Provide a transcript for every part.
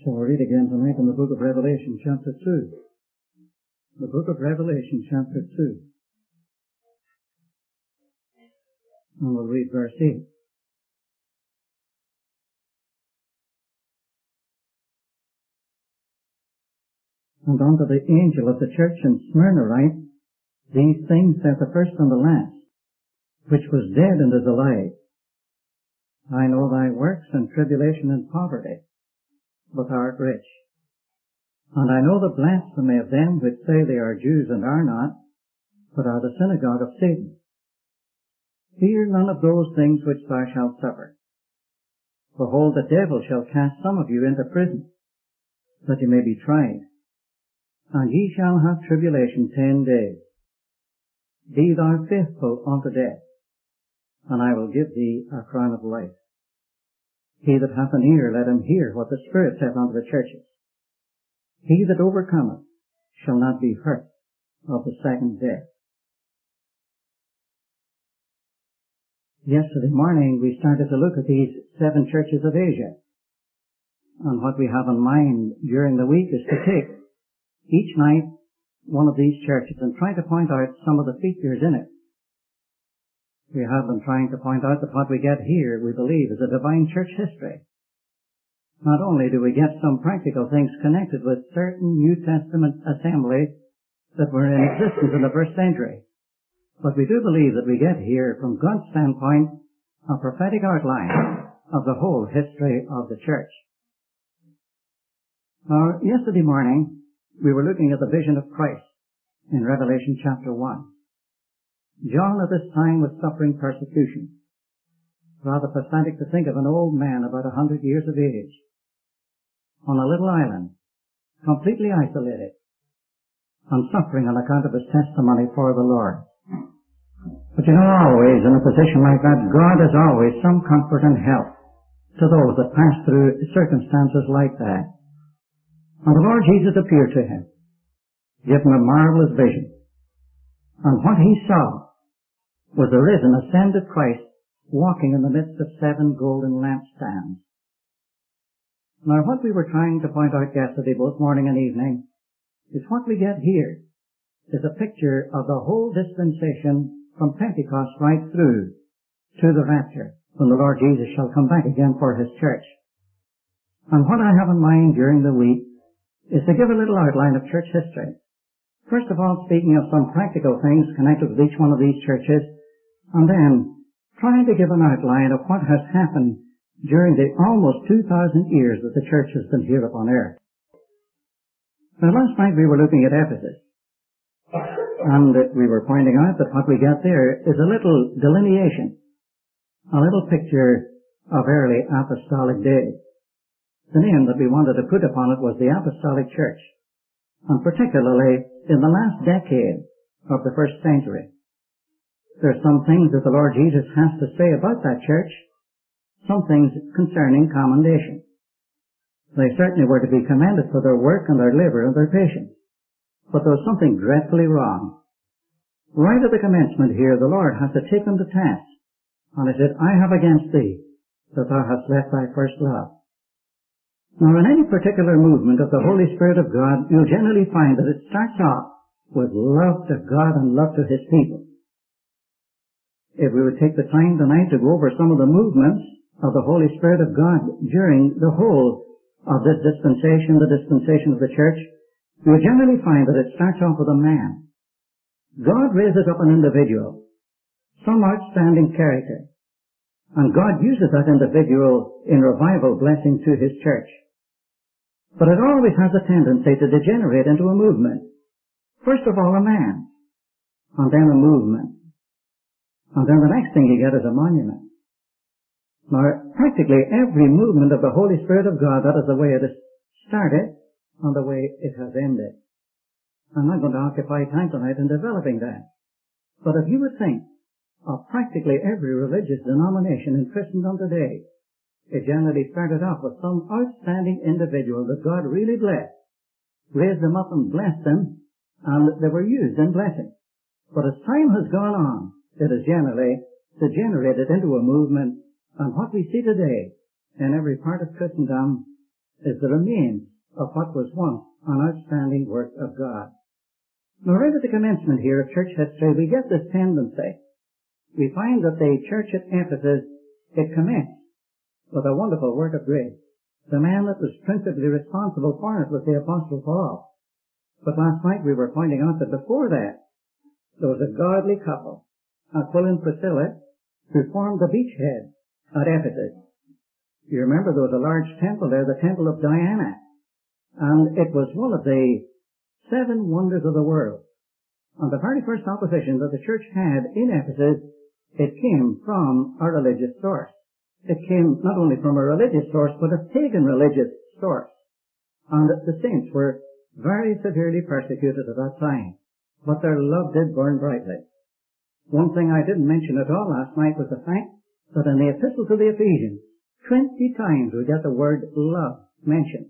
So we'll read again tonight in the book of Revelation, chapter 2. The book of Revelation, chapter 2. And we'll read verse 8. And unto the angel of the church in Smyrna write, These things saith the first and the last, which was dead and is alive. I know thy works and tribulation and poverty, but thou art rich. And I know the blasphemy of them which say they are Jews and are not, but are the synagogue of Satan. Fear none of those things which thou shalt suffer. Behold, the devil shall cast some of you into prison, that ye may be tried. And ye shall have tribulation 10 days. Be thou faithful unto death, and I will give thee a crown of life. He that hath an ear, let him hear what the Spirit saith unto the churches. He that overcometh shall not be hurt of the second death. Yesterday morning we started to look at these 7 churches of Asia. And what we have in mind during the week is to take each night one of these churches and try to point out some of the features in it. We have been trying to point out that what we get here, we believe, is a divine church history. Not only do we get some practical things connected with certain New Testament assemblies that were in existence in the first century, but we do believe that we get here, from God's standpoint, a prophetic outline of the whole history of the church. Now, yesterday morning, we were looking at the vision of Christ in Revelation chapter 1. John at this time was suffering persecution. Rather pathetic to think of an old man about 100 years of age on a little island, completely isolated, and suffering on account of his testimony for the Lord. But you know, always in a position like that, God is always some comfort and help to those that pass through circumstances like that. And the Lord Jesus appeared to him, gave him a marvelous vision. And what he saw was the risen, ascended Christ walking in the midst of 7 golden lampstands. Now, what we were trying to point out yesterday, both morning and evening, is what we get here is a picture of the whole dispensation from Pentecost right through to the rapture, when the Lord Jesus shall come back again for his church. And what I have in mind during the week is to give a little outline of church history. First of all, speaking of some practical things connected with each one of these churches, and then trying to give an outline of what has happened during the almost 2,000 years that the church has been here upon earth. Now, last night we were looking at Ephesus, and we were pointing out that what we get there is a little delineation, a little picture of early apostolic days. The name that we wanted to put upon it was the Apostolic Church, and particularly in the last decade of the first century. There are some things that the Lord Jesus has to say about that church, some things concerning commendation. They certainly were to be commended for their work and their labor and their patience. But there was something dreadfully wrong. Right at the commencement here, the Lord has to take them to task. And he said, I have against thee that thou hast left thy first love. Now, in any particular movement of the Holy Spirit of God, you'll generally find that it starts off with love to God and love to his people. If we would take the time tonight to go over some of the movements of the Holy Spirit of God during the whole of this dispensation, the dispensation of the church, you'll generally find that it starts off with a man. God raises up an individual, some outstanding character, and God uses that individual in revival blessing to his church. But it always has a tendency to degenerate into a movement. First of all, a man, and then a movement. And then the next thing you get is a monument. Now, practically every movement of the Holy Spirit of God, that is the way it is started and the way it has ended. I'm not going to occupy time tonight in developing that. But if you would think of practically every religious denomination in Christendom today, it generally started off with some outstanding individual that God really blessed, raised them up and blessed them, and they were used in blessing. But as time has gone on, it has generally degenerated into a movement, and what we see today in every part of Christendom is the remains of what was once an outstanding work of God. Now, right at the commencement here of church history, we get this tendency. We find that the church at Ephesus, it commenced with a wonderful work of grace. The man that was principally responsible for it was the Apostle Paul. But last night we were pointing out that before that, there was a godly couple, Aquila and Priscilla, who formed the beachhead at Ephesus. You remember there was a large temple there, the Temple of Diana, and it was one of the 7 wonders of the world. And the very first opposition that the church had in Ephesus, it came from a religious source. It came not only from a religious source, but a pagan religious source. And the saints were very severely persecuted at that time. But their love did burn brightly. One thing I didn't mention at all last night was the fact that in the Epistle to the Ephesians, 20 times we get the word love mentioned.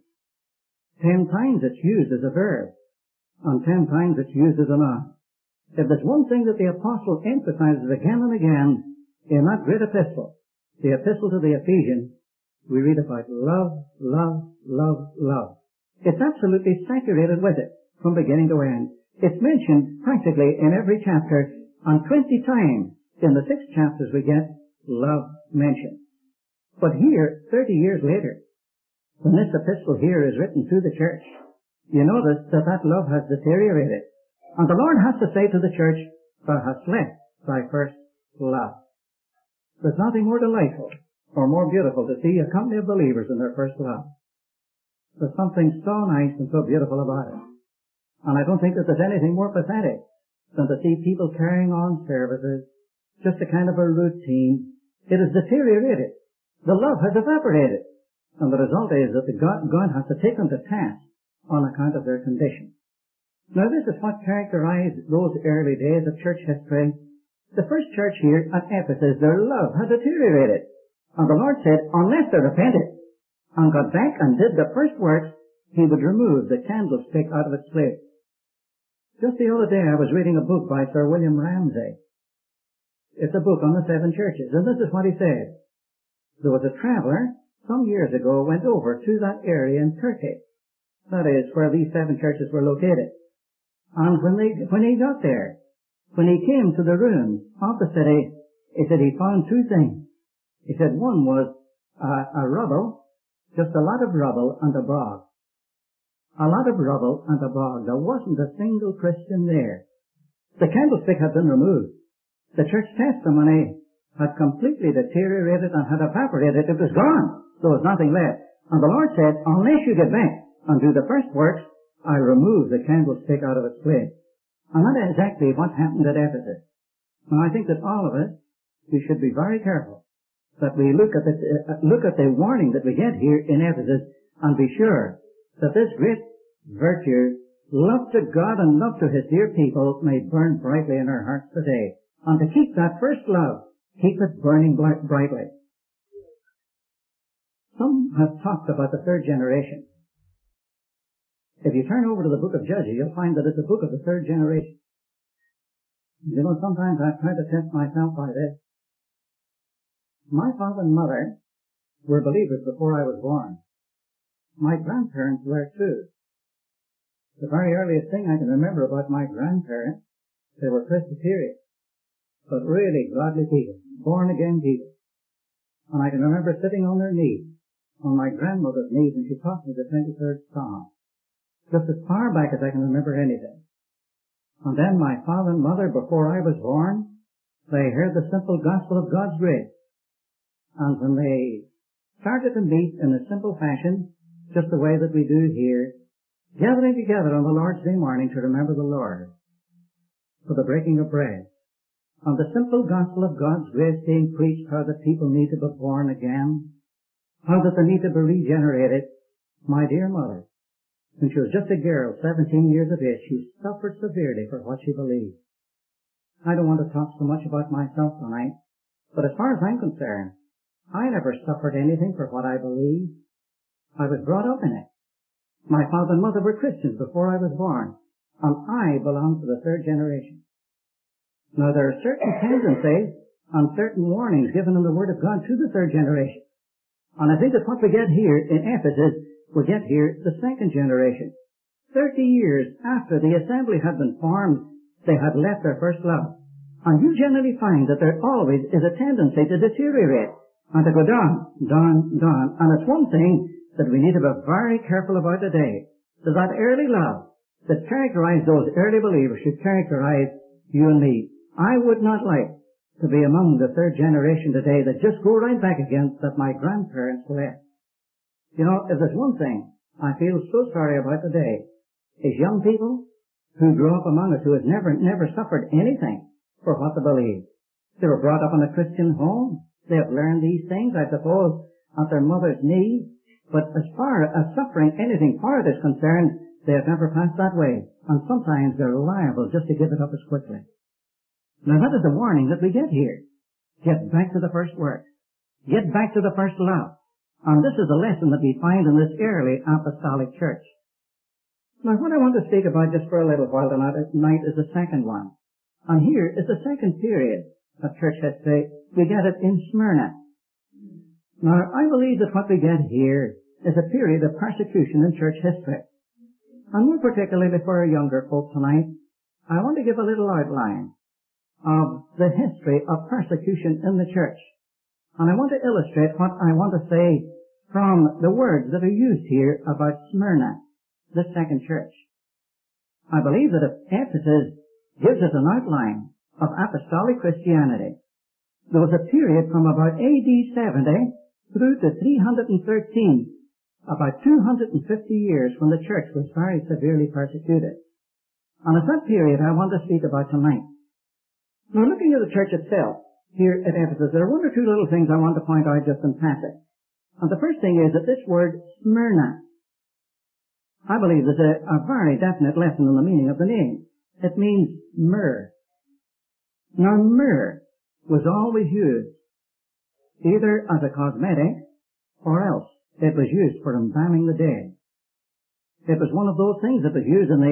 10 times it's used as a verb, and 10 times it's used as a noun. If there's one thing that the apostle emphasizes again and again in that great epistle, the Epistle to the Ephesians, we read about love, love, love, love. It's absolutely saturated with it from beginning to end. It's mentioned practically in every chapter, and 20 times in the 6 chapters we get love mentioned. But here, 30 years later, when this epistle here is written to the church, you notice that that love has deteriorated. And the Lord has to say to the church, thou hast left thy first love. There's nothing more delightful or more beautiful to see a company of believers in their first love. There's something so nice and so beautiful about it. And I don't think that there's anything more pathetic than to see people carrying on services, just a kind of a routine. It has deteriorated. The love has evaporated. And the result is that God has to take them to task on account of their condition. Now this is what characterized those early days of church history. The first church here at Ephesus, their love had deteriorated. And the Lord said, unless they repented and got back and did the first works, He would remove the candlestick out of its place. Just the other day I was reading a book by Sir William Ramsay. It's a book on the 7 churches, and this is what he said. There was a traveller some years ago went over to that area in Turkey. That is where these 7 churches were located. And when he got there, when he came to the ruins of the city, he said he found 2 things. He said one was a rubble, just a lot of rubble and a bog. A lot of rubble and a bog. There wasn't a single Christian there. The candlestick had been removed. The church testimony had completely deteriorated and had evaporated. It was gone. There was nothing left. And the Lord said, unless you get back and do the first works, I'll remove the candlestick out of its place. And that is exactly what happened at Ephesus. And I think that all of us, we should be very careful that we look at the warning that we get here in Ephesus and be sure that this great virtue, love to God and love to His dear people, may burn brightly in our hearts today. And to keep that first love, keep it burning brightly. Some have talked about the 3rd generation. If you turn over to the book of Judges, you'll find that it's a book of the 3rd generation. You know, sometimes I've tried to test myself by this. My father and mother were believers before I was born. My grandparents were too. The very earliest thing I can remember about my grandparents, they were Presbyterian, but really godly people, born-again people. And I can remember sitting on their knees, on my grandmother's knees, and she taught me the 23rd Psalm. Just as far back as I can remember anything. And then my father and mother, before I was born, they heard the simple gospel of God's grace. And when they started to meet in a simple fashion, just the way that we do here, gathering together on the Lord's Day morning to remember the Lord, for the breaking of bread, and the simple gospel of God's grace being preached, how that people need to be born again, how that they need to be regenerated, my dear mother, when she was just a girl, 17 years of age, she suffered severely for what she believed. I don't want to talk so much about myself tonight, but as far as I'm concerned, I never suffered anything for what I believed. I was brought up in it. My father and mother were Christians before I was born, and I belong to the 3rd generation. Now there are certain tendencies and certain warnings given in the Word of God to the 3rd generation. And I think that what we get here in Ephesus we get here the second generation. 30 years after the assembly had been formed, they had left their first love. And you generally find that there always is a tendency to deteriorate and to go down. And it's one thing that we need to be very careful about today. That early love that characterized those early believers should characterize you and me. I would not like to be among the third generation today that just go right back against that my grandparents left. You know, if there's one thing I feel so sorry about today, is young people who grew up among us who have never suffered anything for what they believe. They were brought up in a Christian home. They have learned these things, I suppose, at their mother's knee. But as far as suffering anything for it is concerned, they have never passed that way. And sometimes they're liable just to give it up as quickly. Now that is the warning that we get here. Get back to the first work. Get back to the first love. And this is the lesson that we find in this early apostolic church. Now what I want to speak about just for a little while tonight is the second one. And here is the second period of church history. We get it in Smyrna. Now I believe that what we get here is a period of persecution in church history. And more particularly for our younger folk tonight, I want to give a little outline of the history of persecution in the church. And I want to illustrate what I want to say from the words that are used here about Smyrna, the second church. I believe that if Ephesus gives us an outline of apostolic Christianity, there was a period from about AD 70 through to 313, about 250 years when the church was very severely persecuted. And it's that period I want to speak about tonight. Now looking at the church itself, here at Ephesus, there are one or two little things I want to point out just in passing. And the first thing is that this word Smyrna, I believe there's a very definite lesson in the meaning of the name. It means myrrh. Now myrrh was always used either as a cosmetic or else it was used for embalming the dead. It was one of those things that was used in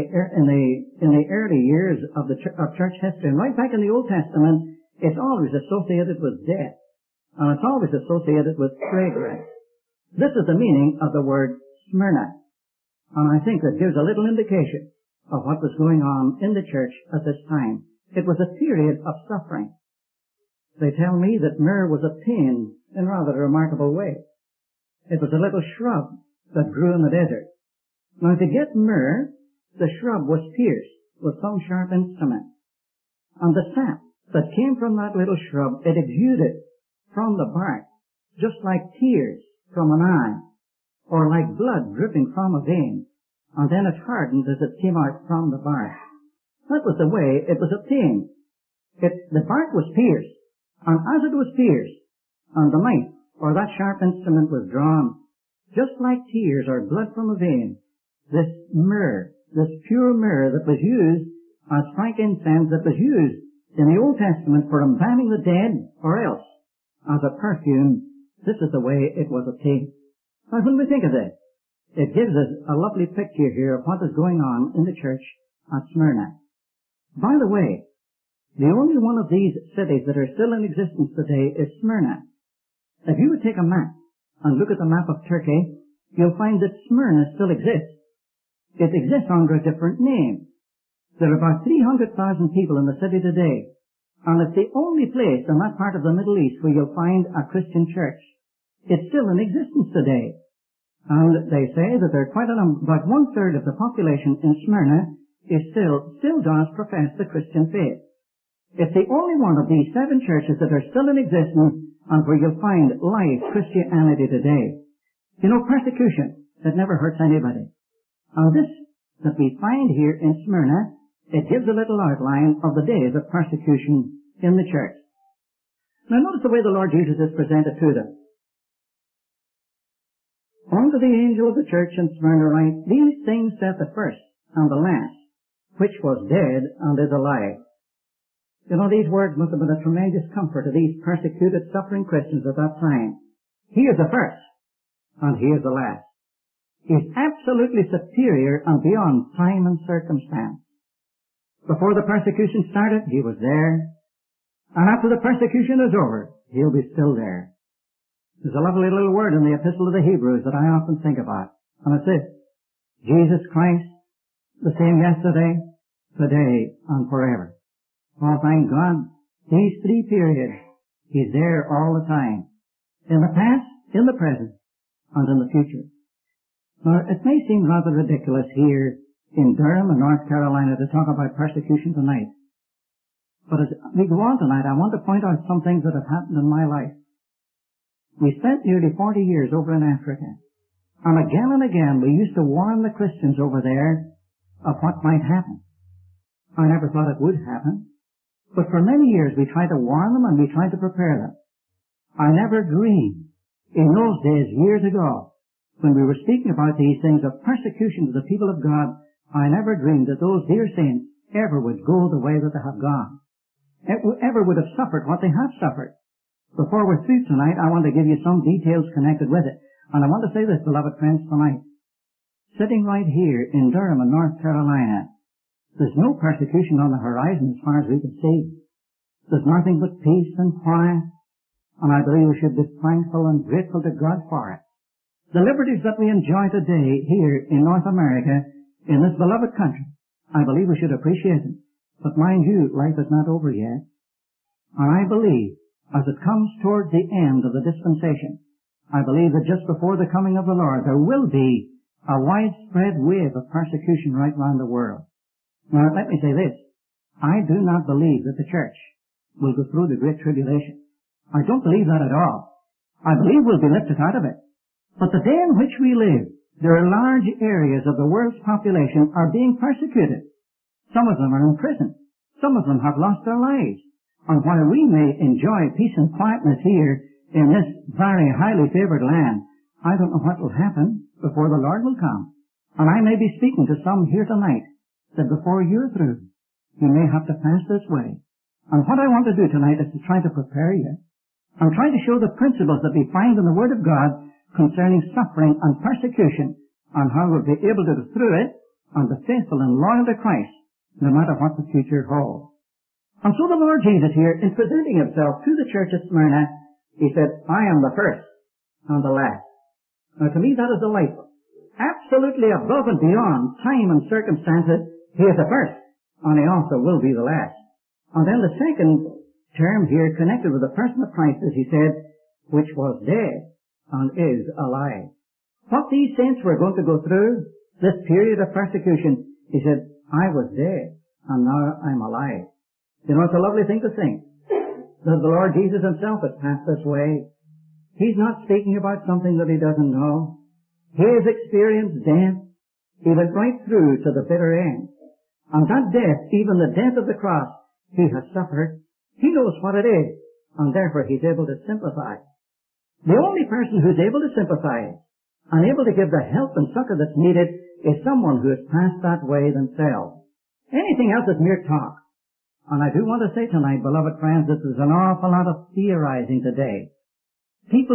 the early years of church history. And right back in the Old Testament, it's always associated with death. And it's always associated with fragrance. This is the meaning of the word Smyrna. And I think that gives a little indication of what was going on in the church at this time. It was a period of suffering. They tell me that myrrh was obtained in rather a remarkable way. It was a little shrub that grew in the desert. Now to get myrrh, the shrub was pierced with some sharp instrument. And the sap that came from that little shrub, it exuded from the bark, just like tears from an eye, or like blood dripping from a vein, and then it hardened as it came out from the bark. That was the way it was obtained. The bark was pierced, and as it was pierced, and the knife, or that sharp instrument was drawn, just like tears or blood from a vein, this myrrh, this pure myrrh that was used as frankincense, that was used in the Old Testament for embalming the dead, or else as a perfume, this is the way it was obtained. Now, when we think of this, it gives us a lovely picture here of what is going on in the church at Smyrna. By the way, the only one of these cities that are still in existence today is Smyrna. If you would take a map and look at the map of Turkey, you'll find that Smyrna still exists. It exists under a different name. There are about 300,000 people in the city today, and it's the only place in that part of the Middle East where you'll find a Christian church. It's still in existence today. And they say that there are about 1/3 of the population in Smyrna still does profess the Christian faith. It's the only one of these 7 churches that are still in existence and where you'll find live Christianity today. You know, persecution, it never hurts anybody. And this that we find here in Smyrna, it gives a little outline of the days of persecution in the church. Now notice the way the Lord Jesus is presented to them. Unto the angel of the church in Smyrna write, these things saith the first and the last, which was dead and is alive. You know, these words must have been a tremendous comfort to these persecuted, suffering Christians at that time. He is the first, and he is the last. He is absolutely superior and beyond time and circumstance. Before the persecution started, he was there, and after the persecution is over, he'll be still there. There's a lovely little word in the Epistle to the Hebrews that I often think about, And it's this: Jesus Christ, the same yesterday, today, and forever. Oh, thank God, these three periods, He's there all the time. In the past, in the present, and in the future. Now, it may seem rather ridiculous here in Durham and North Carolina to talk about persecution tonight. But as we go on tonight, I want to point out some things that have happened in my life. We spent nearly 40 years over in Africa. And again we used to warn the Christians over there of what might happen. I never thought it would happen. But for many years we tried to warn them and we tried to prepare them. I never dreamed in those days, years ago, when we were speaking about these things of persecution to the people of God, I never dreamed that those dear saints ever would go the way that they have gone. Ever would have suffered what they have suffered. Before we're through tonight, I want to give you some details connected with it. And I want to say this, beloved friends, tonight. Sitting right here in Durham and North Carolina, there's no persecution on the horizon as far as we can see. There's nothing but peace and quiet. And I believe we should be thankful and grateful to God for it. The liberties that we enjoy today here in North America, in this beloved country, I believe we should appreciate them. But mind you, life is not over yet. And I believe, as it comes towards the end of the dispensation, I believe that just before the coming of the Lord, there will be a widespread wave of persecution right round the world. Now, let me say this. I do not believe that the church will go through the Great Tribulation. I don't believe that at all. I believe we'll be lifted out of it. But the day in which we live, there are large areas of the world's population are being persecuted. Some of them are in prison. Some of them have lost their lives. And while we may enjoy peace and quietness here in this very highly favored land, I don't know what will happen before the Lord will come. And I may be speaking to some here tonight that before you're through, you may have to pass this way. And what I want to do tonight is to try to prepare you. I'm trying to show the principles that we find in the Word of God concerning suffering and persecution and how we'll be able to go through it and be faithful and loyal to Christ no matter what the future holds. And so the Lord Jesus here, in presenting Himself to the church at Smyrna, He said, I am the first and the last. Now to me that is delightful. Absolutely above and beyond time and circumstances, He is the first and He also will be the last. And then the second term here connected with the person of Christ, as He said, which was dead and is alive. What these saints were going to go through, this period of persecution, He said, I was dead and now I'm alive. You know, it's a lovely thing to think that the Lord Jesus Himself has passed this way. He's not speaking about something that He doesn't know. He has experienced death. He went right through to the bitter end. And that death, even the death of the cross, He has suffered. He knows what it is, and therefore He's able to sympathize. The only person who's able to sympathize and able to give the help and succor that's needed is someone who has passed that way themselves. Anything else is mere talk. And I do want to say tonight, beloved friends, that there's an awful lot of theorizing today. People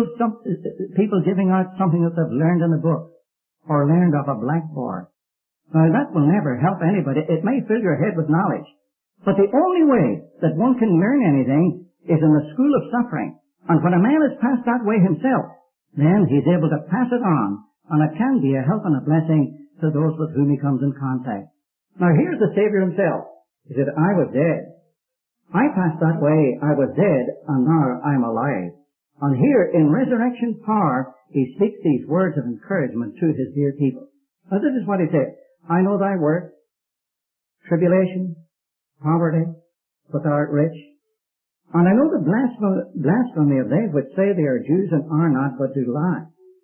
giving out something that they've learned in a book or learned off a blackboard. Now that will never help anybody. It may fill your head with knowledge. But the only way that one can learn anything is in the school of suffering. And when a man has passed that way himself, then he's able to pass it on, and it can be a help and a blessing to those with whom he comes in contact. Now here's the Savior Himself. He said, I was dead. I passed that way, I was dead, and now I'm alive. And here in resurrection power, He speaks these words of encouragement to His dear people. Now this is what He said, I know thy work, tribulation, poverty, but thou art rich. And I know the blasphemy of they which say they are Jews and are not, but do lie.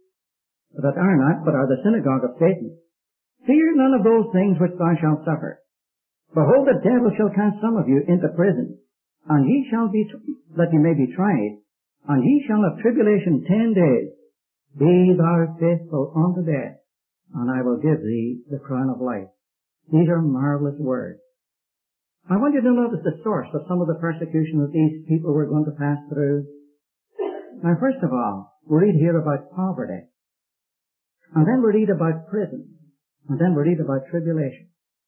That are not, but are the synagogue of Satan. Fear none of those things which thou shalt suffer. Behold, the devil shall cast some of you into prison, and ye shall be, that ye may be tried, and ye shall have tribulation 10 days. Be thou faithful unto death, and I will give thee the crown of life. These are marvelous words. I want you to notice the source of some of the persecution that these people were going to pass through. Now, first of all, we read here about poverty. And then we read about prison. And then we read about tribulation.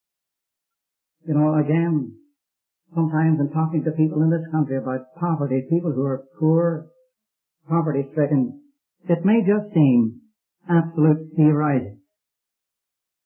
You know, again, sometimes in talking to people in this country about poverty, people who are poor, poverty-stricken, it may just seem absolute theorizing.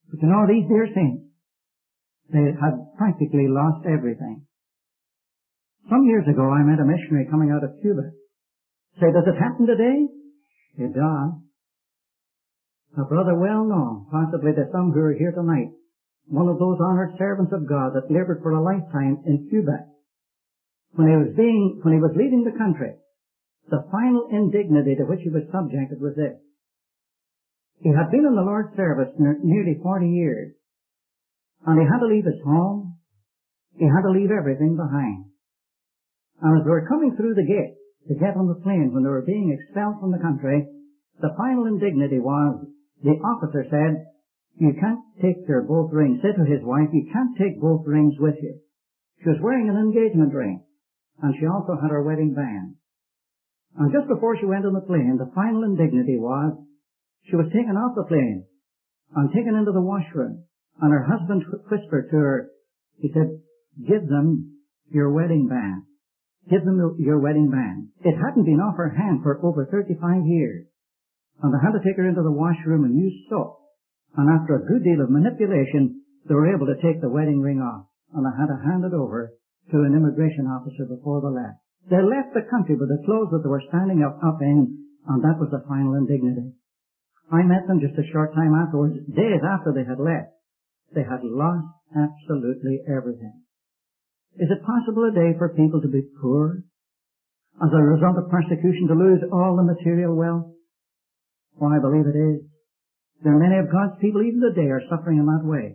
But you know, these dear saints, they had practically lost everything. Some years ago, I met a missionary coming out of Cuba. Say, does it happen today? It does. A brother well known, possibly to some who are here tonight, one of those honored servants of God that labored for a lifetime in Cuba. When he was leaving the country, the final indignity to which he was subjected was this. He had been in the Lord's service nearly 40 years, and he had to leave his home. He had to leave everything behind. And as they were coming through the gate to get on the plane when they were being expelled from the country, the final indignity was, the officer said, you can't take your both rings. Said to his wife, you can't take both rings with you. She was wearing an engagement ring, and she also had her wedding band. And just before she went on the plane, the final indignity was, she was taken off the plane and taken into the washroom, and her husband whispered to her, he said, give them your wedding band. Give them your wedding band. It hadn't been off her hand for over 35 years. And they had to take her into the washroom and use soap. And after a good deal of manipulation, they were able to take the wedding ring off. And they had to hand it over to an immigration officer before they left. They left the country with the clothes that they were standing up in, and that was the final indignity. I met them just a short time afterwards, days after they had left. They had lost absolutely everything. Is it possible today for people to be poor? As a result of persecution, to lose all the material wealth? Well, I believe it is. There are many of God's people even today are suffering in that way.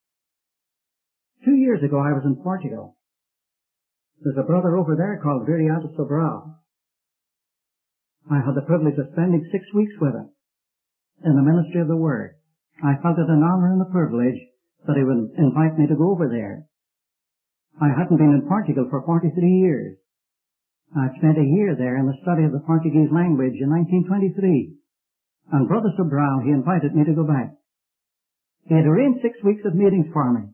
2 years ago I was in Portugal. There's a brother over there called Viriato Sobral. I had the privilege of spending 6 weeks with him in the ministry of the Word. I felt it an honor and a privilege that he would invite me to go over there. I hadn't been in Portugal for 43 years. I spent a year there in the study of the Portuguese language in 1923. And Brother Sobral, he invited me to go back. He had arranged 6 weeks of meetings for me.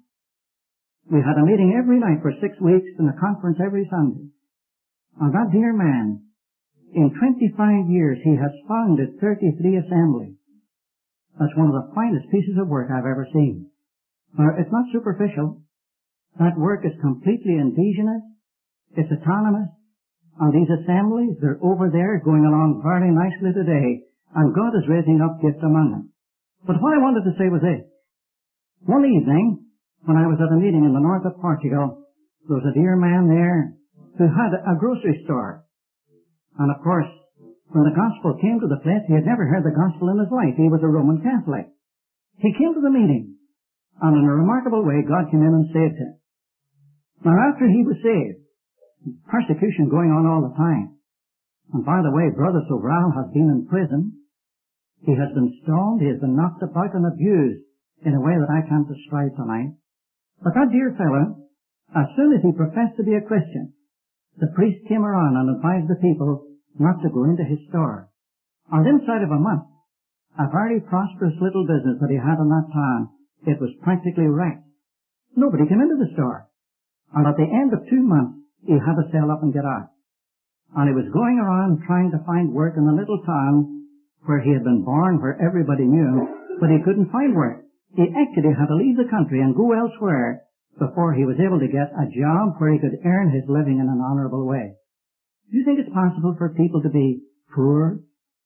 We had a meeting every night for 6 weeks and a conference every Sunday. And that dear man, in 25 years, he has founded 33 assemblies. That's one of the finest pieces of work I've ever seen. It's not superficial. That work is completely indigenous. It's autonomous. And these assemblies, they're over there going along very nicely today. And God is raising up gifts among them. But what I wanted to say was this. One evening, when I was at a meeting in the north of Portugal, there was a dear man there who had a grocery store. And of course, when the gospel came to the place, he had never heard the gospel in his life. He was a Roman Catholic. He came to the meeting, and in a remarkable way, God came in and saved him. Now, after he was saved, persecution going on all the time. And by the way, Brother Sobral has been in prison. He has been stoned, he has been knocked about and abused in a way that I can't describe tonight. But that dear fellow, as soon as he professed to be a Christian, the priest came around and advised the people not to go into his store. And inside of a month, a very prosperous little business that he had in that town, it was practically wrecked. Nobody came into the store. And at the end of 2 months, he had to sell up and get out. And he was going around trying to find work in the little town where he had been born, where everybody knew him, but he couldn't find work. He actually had to leave the country and go elsewhere before he was able to get a job where he could earn his living in an honorable way. Do you think it's possible for people to be poor?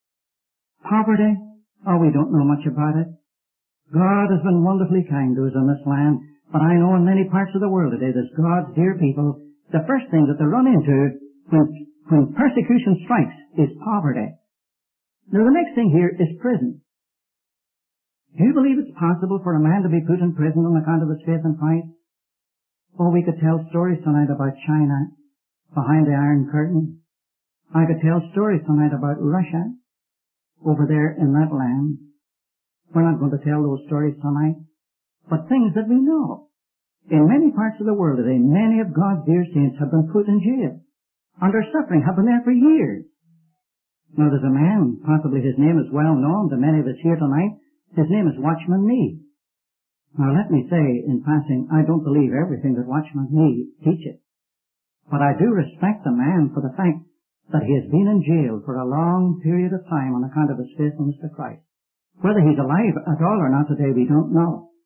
Poverty? Oh, we don't know much about it. God has been wonderfully kind to us in this land, but I know in many parts of the world today there's God's dear people, the first thing that they run into when persecution strikes is poverty. Now the next thing here is prison. Do you believe it's possible for a man to be put in prison on account of his faith in Christ? Oh, we could tell stories tonight about China, behind the Iron Curtain. I could tell stories tonight about Russia, over there in that land. We're not going to tell those stories tonight, but things that we know. In many parts of the world today, many of God's dear saints have been put in jail, and their suffering have been there for years. Now there's a man, possibly his name is well known to many of us here tonight. His name is Watchman Nee. Now let me say in passing, I don't believe everything that Watchman Nee teaches. But I do respect the man for the fact that he has been in jail for a long period of time on account of his faithfulness to Christ. Whether he's alive at all or not today, we don't know.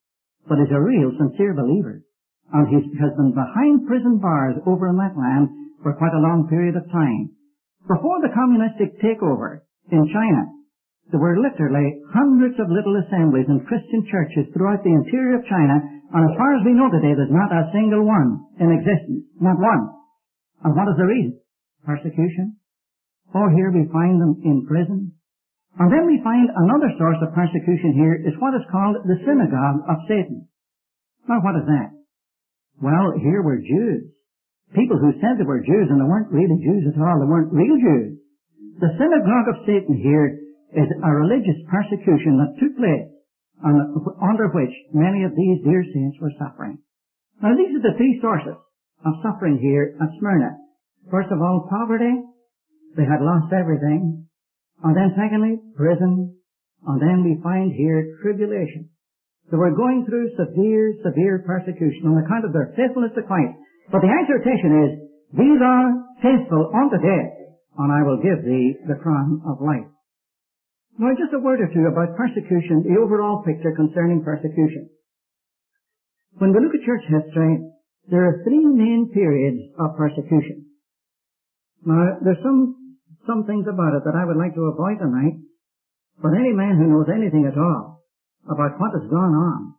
but is a real, sincere believer. And he has been behind prison bars over in that land for quite a long period of time. Before the communistic takeover in China, there were literally hundreds of little assemblies and Christian churches throughout the interior of China, and as far as we know today, there's not a single one in existence. Not one. And what is the reason? Persecution. Oh, here we find them in prison. And then we find another source of persecution here is what is called the synagogue of Satan. Now, what is that? Well, here were Jews. People who said they were Jews, and they weren't really Jews at all. They weren't real Jews. The synagogue of Satan here is a religious persecution that took place, under which many of these dear saints were suffering. Now, these are the three sources of suffering here at Smyrna. First of all, poverty. They had lost everything. And then secondly, prison. And then we find here tribulation. They were going through severe persecution on account of their faithfulness to Christ. But the exhortation is, "Be thou faithful unto death, and I will give thee the crown of life." Now, just a word or two about persecution, the overall picture concerning persecution. When we look at church history, there are three main periods of persecution. Now, there's some things about it that I would like to avoid tonight, but any man who knows anything at all about what has gone on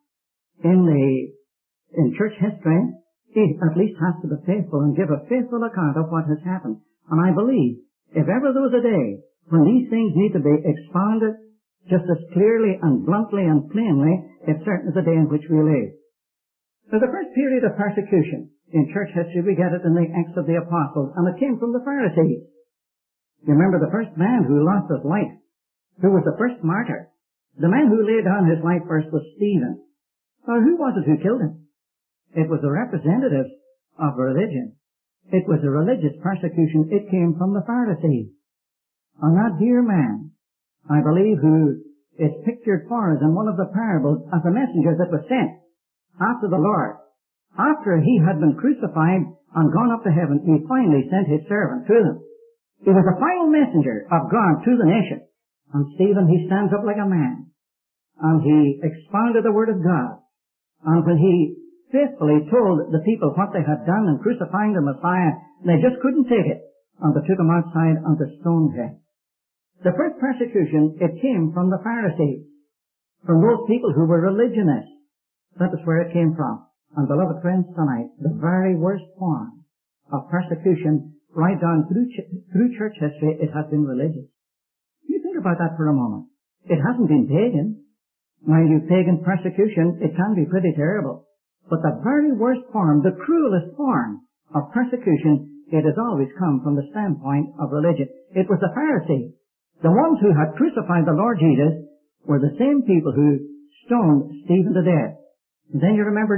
in church history, he at least has to be faithful and give a faithful account of what has happened. And I believe, if ever there was a day when these things need to be expounded just as clearly and bluntly and plainly, it certainly is the day in which we live. Now, the first period of persecution in church history, we get it in the Acts of the Apostles, and it came from the Pharisees. You remember the first man who lost his life, who was the first martyr. The man who laid down his life first was Stephen. Now, who was it who killed him? It was the representatives of religion. It was a religious persecution. It came from the Pharisees. And that dear man, I believe, who is pictured for us in one of the parables as a messenger that was sent after the Lord. After he had been crucified and gone up to heaven, he finally sent his servant to them. He was a final messenger of God to the nation. And Stephen, he stands up like a man. And he expounded the word of God. And when he faithfully told the people what they had done in crucifying the Messiah, they just couldn't take it. And they took him outside and they stoned him. The first persecution, it came from the Pharisees. From those people who were religionists. That is where it came from. And beloved friends, tonight, the very worst form of persecution right down through church history, it has been religious. You think about that for a moment. It hasn't been pagan. Mind you, pagan persecution, it can be pretty terrible. But the very worst form, the cruelest form of persecution, it has always come from the standpoint of religion. It was the Pharisees. The ones who had crucified the Lord Jesus were the same people who stoned Stephen to death. And then you remember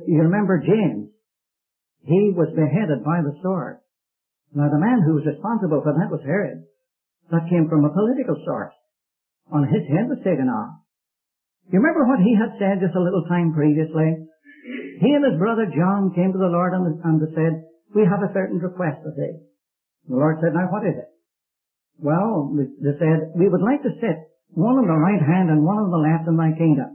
James. He was beheaded by the sword. Now, the man who was responsible for that was Herod. That came from a political source. And his head was taken off. You remember what he had said just a little time previously? He and his brother John came to the Lord and they said, "We have a certain request of thee." The Lord said, "Now, what is it?" Well, they said, "We would like to sit one on the right hand and one on the left in thy kingdom."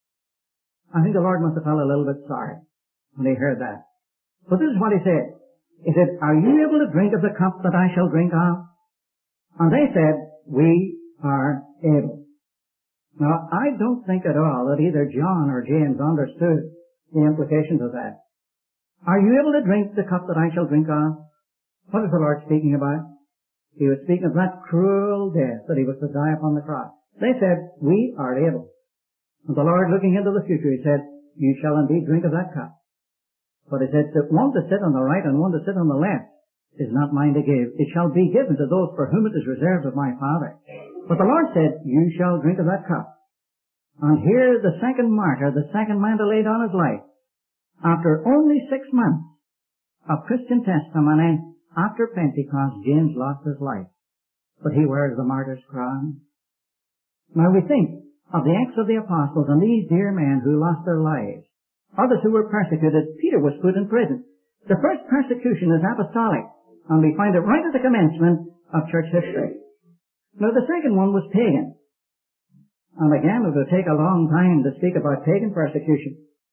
I think the Lord must have felt a little bit sorry when he heard that. But this is what he said. He said, "Are you able to drink of the cup that I shall drink of?" And they said, "We are able." Now, I don't think at all that either John or James understood the implications of that. Are you able to drink the cup that I shall drink of? What is the Lord speaking about? He was speaking of that cruel death that he was to die upon the cross. They said, "We are able." And the Lord, looking into the future, he said, "You shall indeed drink of that cup." But he said that one to sit on the right and one to sit on the left is not mine to give. It shall be given to those for whom it is reserved of my Father. But the Lord said, "You shall drink of that cup." And here the second martyr, the second man to lay down his life, after only 6 months of Christian testimony, after Pentecost, James lost his life. But he wears the martyr's crown. Now we think of the Acts of the Apostles and these dear men who lost their lives. Others who were persecuted. Peter was put in prison. The first persecution is apostolic, and we find it right at the commencement of church history. Now the second one was pagan. And again, it will take a long time to speak about pagan persecution.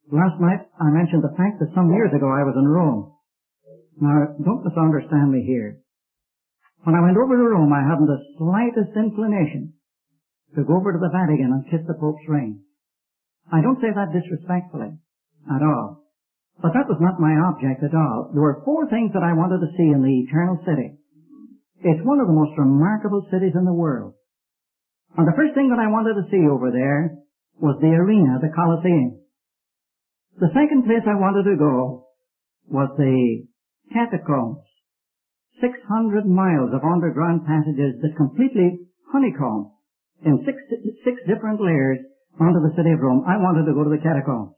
Last night I mentioned the fact that some years ago I was in Rome. Now, don't misunderstand me here. When I went over to Rome, I hadn't the slightest inclination to go over to the Vatican and kiss the Pope's ring. I don't say that disrespectfully at all. But that was not my object at all. There were 4 things that I wanted to see in the Eternal City. It's one of the most remarkable cities in the world. And the first thing that I wanted to see over there was the arena, the Colosseum. The second place I wanted to go was the catacombs. 600 miles of underground passages that completely honeycomb in six different layers onto the city of Rome. I wanted to go to the catacombs.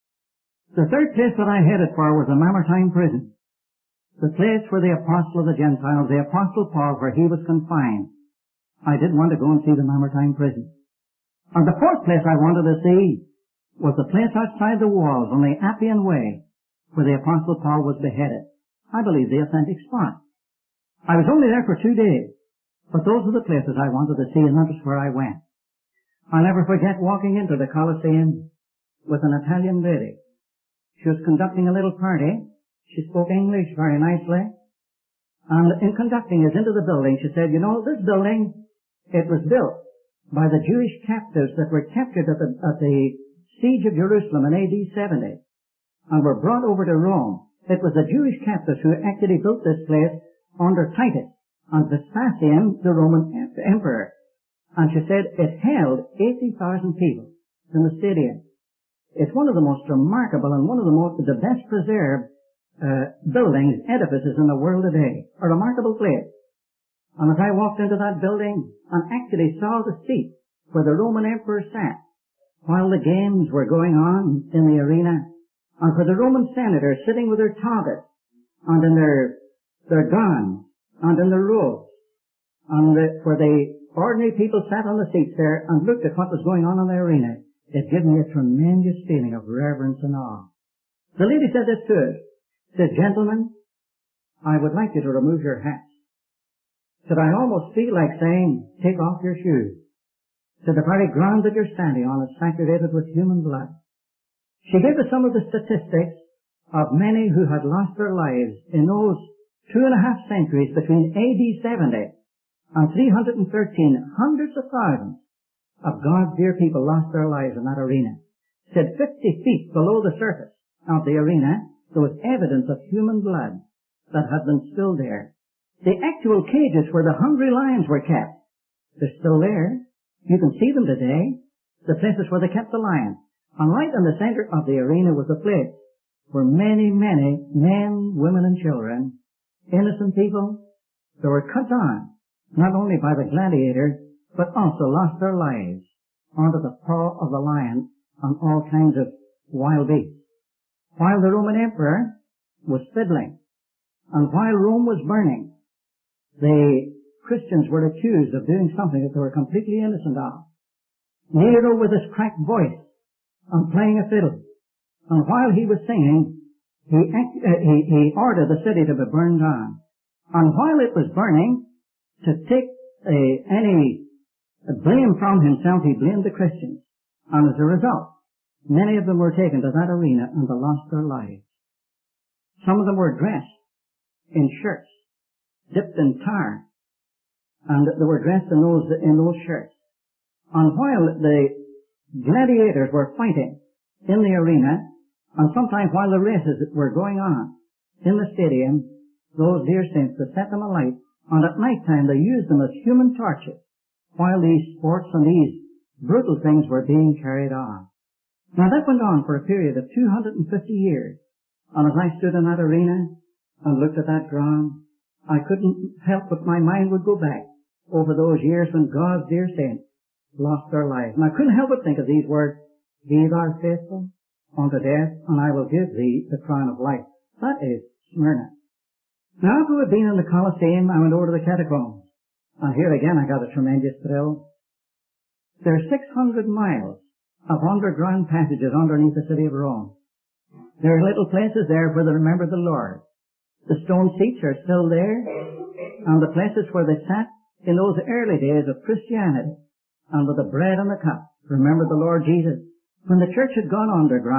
The third place that I headed for was the Mamertine prison, the place where the apostle of the Gentiles, the apostle Paul, where he was confined. I didn't want to go and see the Mamertine prison. And the fourth place I wanted to see was the place outside the walls on the Appian Way where the apostle Paul was beheaded. I believe the authentic spot. I was only there for 2 days, but those are the places I wanted to see, and that was where I went. I'll never forget walking into the Colosseum with an Italian lady. She was conducting a little party. She spoke English very nicely. And in conducting us into the building, she said, you know, this building, it was built by the Jewish captives that were captured at the siege of Jerusalem in AD 70 and were brought over to Rome. It was the Jewish captives who actually built this place under Titus and Vespasian, the Roman emperor. And she said it held 80,000 people in the stadium. It's one of the most remarkable and one of the best preserved buildings, edifices in the world today. A remarkable place. And as I walked into that building and actually saw the seat where the Roman emperor sat while the games were going on in the arena, and for the Roman senators sitting with their togas and in their gowns and in their robes, and where the ordinary people sat on the seats there and looked at what was going on in the arena, it gave me a tremendous feeling of reverence and awe. The lady said this to us. Said, gentlemen, I would like you to remove your hats. Said, I almost feel like saying, take off your shoes. Said, the very ground that you're standing on is saturated with human blood. She gave us some of the statistics of many who had lost their lives in those 2.5 centuries between AD 70 and 313. Hundreds of thousands of God's dear people lost their lives in that arena. Said 50 feet below the surface of the arena, there was evidence of human blood that had been spilled there. The actual cages where the hungry lions were kept, they're still there. You can see them today. The places where they kept the lions. And right in the center of the arena was a place where many, many men, women, and children, innocent people, they were cut down, not only by the gladiator, but also lost their lives under the paw of the lion and all kinds of wild beasts. While the Roman emperor was fiddling, and while Rome was burning, the Christians were accused of doing something that they were completely innocent of. Nero, with his cracked voice and playing a fiddle, and while he was singing, he ordered the city to be burned down. And while it was burning, to take any blame from himself, he blamed the Christians. And as a result, many of them were taken to that arena and they lost their lives. Some of them were dressed in shirts, dipped in tar, and they were dressed in those shirts. And while the gladiators were fighting in the arena, and sometimes while the races were going on in the stadium, those dear saints, they set them alight, and at night time they used them as human torches while these sports and these brutal things were being carried on. Now that went on for a period of 250 years, and as I stood in that arena and looked at that ground, I couldn't help but my mind would go back over those years when God's dear saints lost their lives. And I couldn't help but think of these words, be thou faithful unto death, and I will give thee the crown of life. That is Smyrna. Now, after we'd been in the Colosseum, I went over to the catacombs. And here again I got a tremendous thrill. There are 600 miles of underground passages underneath the city of Rome. There are little places there where they remember the Lord. The stone seats are still there, and the places where they sat in those early days of Christianity, and with the bread and the cup, remember the Lord Jesus. When the church had gone underground,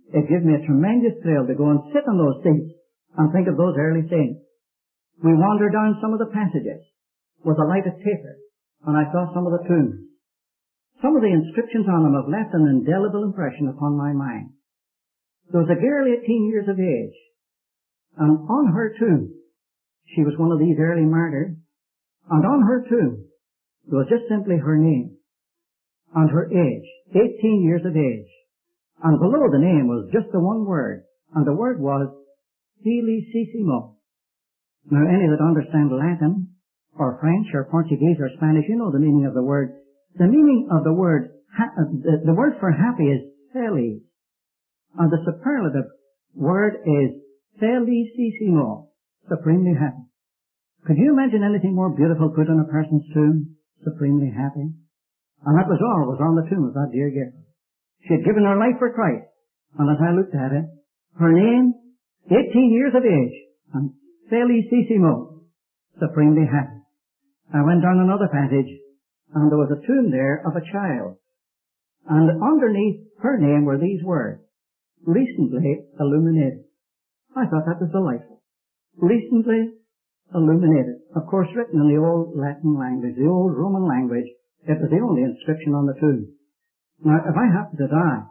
It gives me a tremendous thrill to go and sit on those seats and think of those early saints. We wandered down some of the passages with a lighted taper, and I saw some of the tombs. Some of the inscriptions on them have left an indelible impression upon my mind. There was a girl 18 years of age, and on her tomb, she was one of these early martyrs, and on her tomb, there was just simply her name and her age, 18 years of age. And below the name was just the one word, and the word was Felicissimo. Now, any that understand Latin, or French, or Portuguese, or Spanish, you know the meaning of the word. The meaning of the word, the word for happy is feliz, and the superlative word is felicissimo, supremely happy. Could you imagine anything more beautiful put on a person's tomb? Supremely happy. And that was all was on the tomb of that dear girl. She had given her life for Christ, and as I looked at it, her name, 18 years of age, and felicissimo, supremely happy. I went down another passage, and there was a tomb there of a child, and underneath her name were these words, recently illuminated. I thought that was delightful. Recently illuminated. Of course, written in the old Latin language, the old Roman language. It was the only inscription on the tomb. Now, if I happen to die,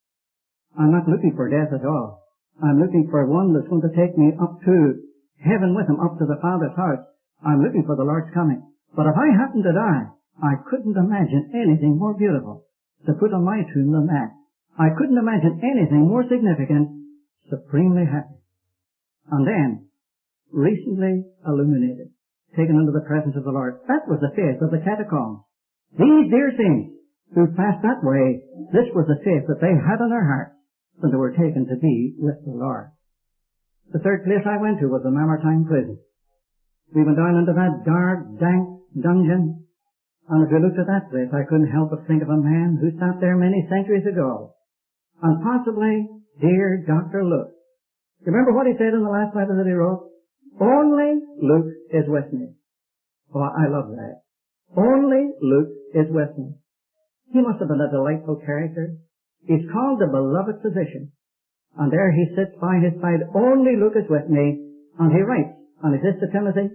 I'm not looking for death at all. I'm looking for one that's going to take me up to heaven with him, up to the Father's house. I'm looking for the Lord's coming. But if I happen to die, I couldn't imagine anything more beautiful to put on my tomb than that. I couldn't imagine anything more significant, supremely happy. And then, recently illuminated, taken into the presence of the Lord. That was the faith of the catacombs. These dear saints who passed that way, this was the faith that they had in their hearts when they were taken to be with the Lord. The third place I went to was the Mamertine prison. We went down into that dark, dank dungeon, and as we looked at that place, I couldn't help but think of a man who sat there many centuries ago, and possibly dear Dr. Luke. You remember what he said in the last letter that he wrote? Only Luke is with me. Oh, I love that. Only Luke is with me. He must have been a delightful character. He's called the beloved physician. And there he sits by his side. Only Luke is with me. And he writes, and he says to Timothy,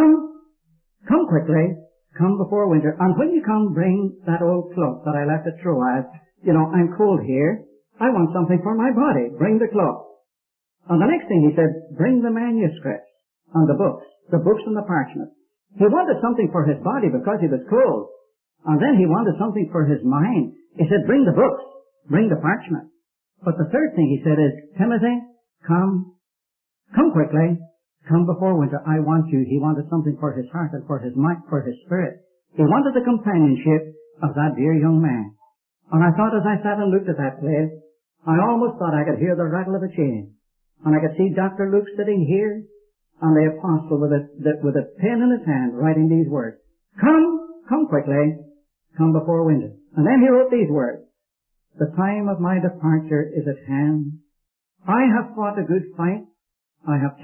come quickly, come before winter. And when you come, bring that old cloak that I left at Troas. You know, I'm cold here. I want something for my body. Bring the cloak. And the next thing he said, bring the manuscripts and the books and the parchment. He wanted something for his body because he was cold. And then he wanted something for his mind. He said, bring the books, bring the parchment. But the third thing he said is, Timothy, come quickly, come before winter. I want you. He wanted something for his heart and for his mind, for his spirit. He wanted the companionship of that dear young man. And I thought as I sat and looked at that place, I almost thought I could hear the rattle of a chain. And I could see Dr. Luke sitting here, and the apostle with a pen in his hand writing these words. Come quickly, come before winter. And then he wrote these words. The time of my departure is at hand. I have fought a good fight. I have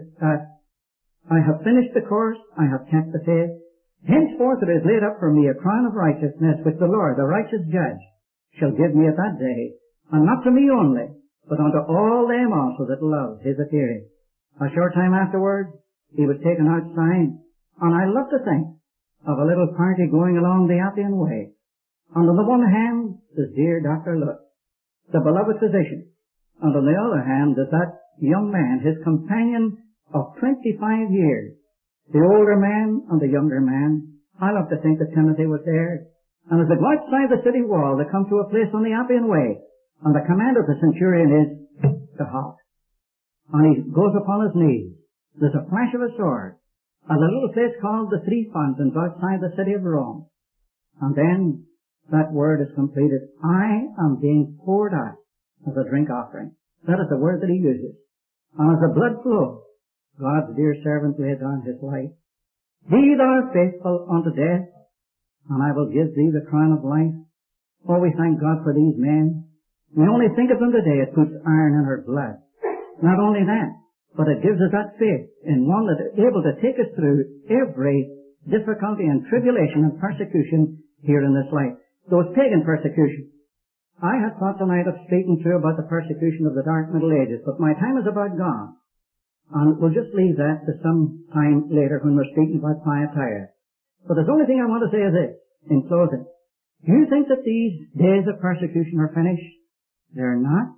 finished the course. I have kept the faith. Henceforth it is laid up for me a crown of righteousness, which the Lord, the righteous judge, shall give me at that day, and not to me only, but unto all them also that love his appearing. A short time afterwards, he was taken outside, and I love to think of a little party going along the Appian Way. And on the one hand, is dear Dr. Luke, the beloved physician, and on the other hand is that young man, his companion of 25 years, the older man and the younger man. I love to think that Timothy was there. And as they go outside the city wall, they come to a place on the Appian Way, and the command of the centurion is to halt. And he goes upon his knees. There's a flash of a sword. At a little place called the Three Fountains outside the city of Rome. And then that word is completed. I am being poured out as a drink offering. That is the word that he uses. And as the blood flows, God's dear servant laid down his life. Be thou faithful unto death, and I will give thee the crown of life. Oh, we thank God for these men. We only think of them today, it puts iron in our blood. Not only that, but it gives us that faith in one that is able to take us through every difficulty and tribulation and persecution here in this life. Those pagan persecutions. I had thought tonight of speaking to you about the persecution of the Dark Middle Ages, but my time is about gone. And we'll just leave that to some time later when we're speaking about Thyatira. But the only thing I want to say is this, in closing. Do you think that these days of persecution are finished? They're not.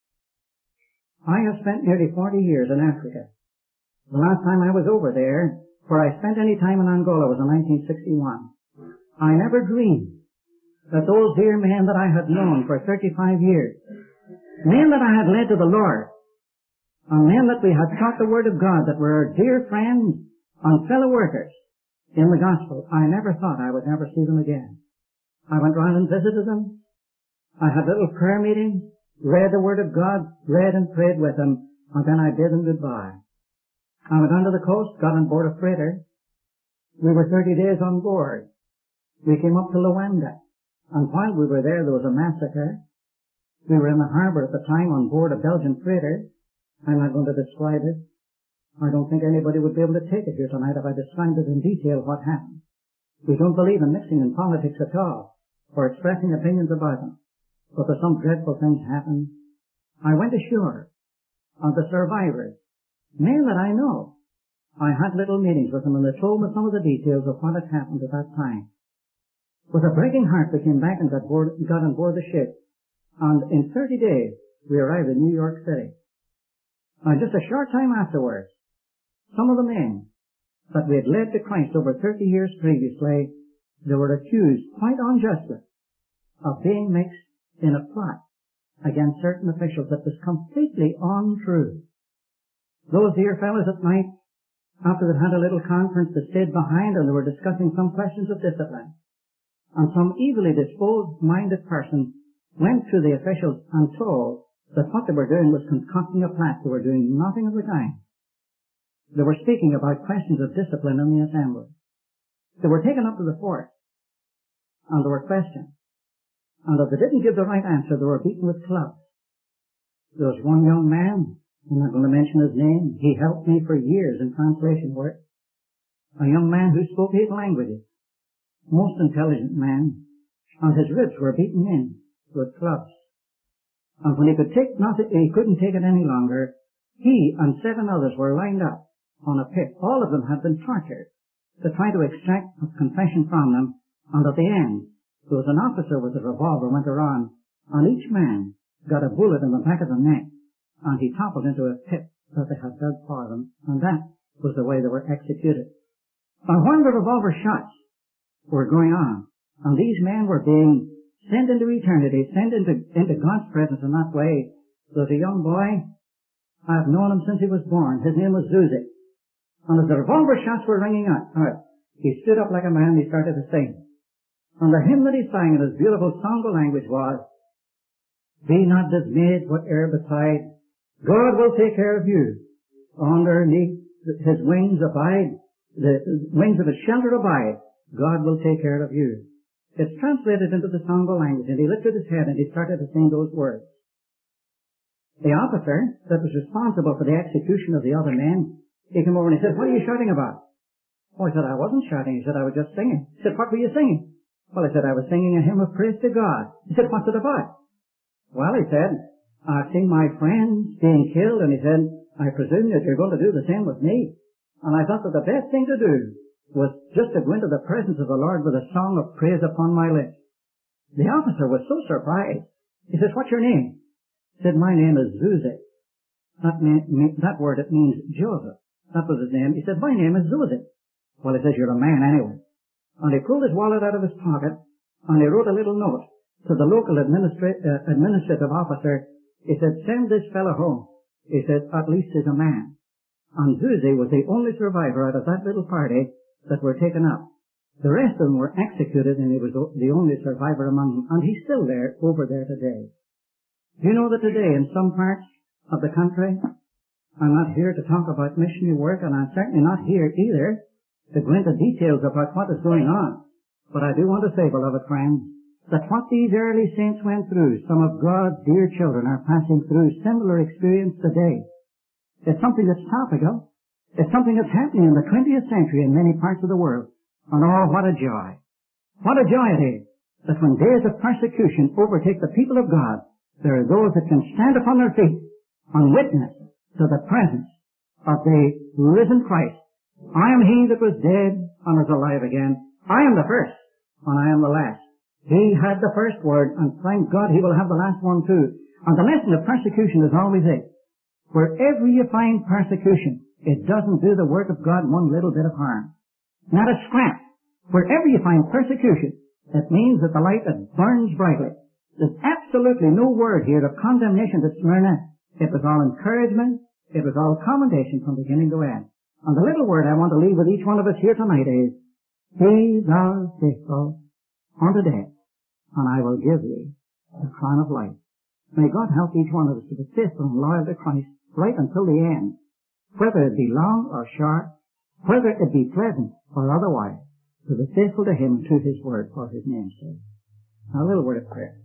I have spent nearly 40 years in Africa. The last time I was over there, where I spent any time in Angola, was in 1961. I never dreamed that those dear men that I had known for 35 years, men that I had led to the Lord, and men that we had taught the Word of God, that were dear friends and fellow workers in the gospel, I never thought I would never see them again. I went round and visited them. I had little prayer meetings, read the Word of God, read and prayed with them, and then I bid them goodbye. I went on to the coast, got on board a freighter. We were 30 days on board. We came up to Luanda, and while we were there was a massacre. We were in the harbour at the time on board a Belgian freighter. I'm not going to describe it. I don't think anybody would be able to take it here tonight if I described it in detail what happened. We don't believe in mixing in politics at all, or expressing opinions about them. But there's some dreadful things happen. I went ashore, and the survivors, men that I know, I had little meetings with them, and they told me some of the details of what had happened at that time. With a breaking heart, we came back and got on board the ship, and in 30 days, we arrived in New York City. And just a short time afterwards, some of the men that we had led to Christ over 30 years previously, they were accused, quite unjustly, of being mixed in a plot against certain officials that was completely untrue. Those dear fellows at night, after they'd had a little conference, they stayed behind and they were discussing some questions of discipline. And some evilly disposed-minded person went to the officials and told that what they were doing was concocting a plot. They were doing nothing of the kind. They were speaking about questions of discipline in the assembly. They were taken up to the fort, and they were questioned. And if they didn't give the right answer, they were beaten with clubs. There was one young man, I'm not going to mention his name, he helped me for years in translation work. A young man who spoke 8 languages, most intelligent man, and his ribs were beaten in with clubs. And when he couldn't take it any longer, he and 7 others were lined up on a pit. All of them had been tortured to try to extract a confession from them, and at the end, there was an officer with a revolver went around, and each man got a bullet in the back of the neck, and he toppled into a pit that they had dug for them, and that was the way they were executed. And while the revolver shots were going on, and these men were being sent into eternity, sent into God's presence in that way, there was a young boy, I've known him since he was born, his name was Zuzi, and as the revolver shots were ringing out, he stood up like a man and he started to sing. And the hymn that he sang in his beautiful Songo language was, "Be not dismayed whate'er betide, God will take care of you. Underneath his wings abide, the wings of his shelter abide, God will take care of you." It's translated into the Songo language, and he lifted his head and he started to sing those words. The officer that was responsible for the execution of the other men, he came over and he said, "What are you shouting about?" Oh, I said, "I wasn't shouting." He said, "I was just singing." He said, "What were you singing?" Well, I said, "I was singing a hymn of praise to God." He said, "What's it about?" Well, he said, "I've seen my friends being killed," and he said, "I presume that you're going to do the same with me." And I thought that the best thing to do was just to go into the presence of the Lord with a song of praise upon my lips. The officer was so surprised. He says, "What's your name?" He said, "My name is Zuzi." That word, it means Joseph. That was his name. He said, "My name is Zuzi." Well, he says, "You're a man anyway." And he pulled his wallet out of his pocket, and he wrote a little note to the local administrative officer. He said, "Send this fellow home." He said, "At least he's a man." And Zuzi was the only survivor out of that little party that were taken up. The rest of them were executed, and he was the only survivor among them. And he's still there, over there today. Do you know that today in some parts of the country, I'm not here to talk about missionary work, and I'm certainly not here either to go into details about what is going on. But I do want to say, beloved friends, that what these early saints went through, some of God's dear children are passing through similar experience today. It's something that's topical. It's something that's happening in the 20th century in many parts of the world. And oh, what a joy. What a joy it is that when days of persecution overtake the people of God, there are those that can stand upon their feet and witness to the presence of the risen Christ. I am he that was dead and is alive again. I am the first and I am the last. He had the first word, and thank God he will have the last one too. And the lesson of persecution is always this. Wherever you find persecution, it doesn't do the work of God one little bit of harm. Not a scrap. Wherever you find persecution, it means that the light that burns brightly. There's absolutely no word here of condemnation to Smyrna. It was all encouragement. It was all commendation from beginning to end. And the little word I want to leave with each one of us here tonight is, be thou faithful unto death, and I will give thee the crown of life. May God help each one of us to be faithful and loyal to Christ right until the end, whether it be long or short, whether it be pleasant or otherwise, to be faithful to Him and to His Word for His name's sake. Now a little word of prayer.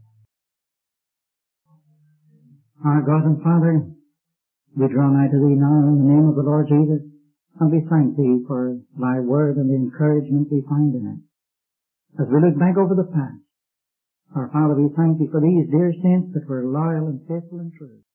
Our God and Father, we draw nigh to Thee now in the name of the Lord Jesus, and we thank Thee for Thy Word and the encouragement we find in it. As we look back over the past, our Father, we thank Thee for these dear saints that were loyal and faithful and true.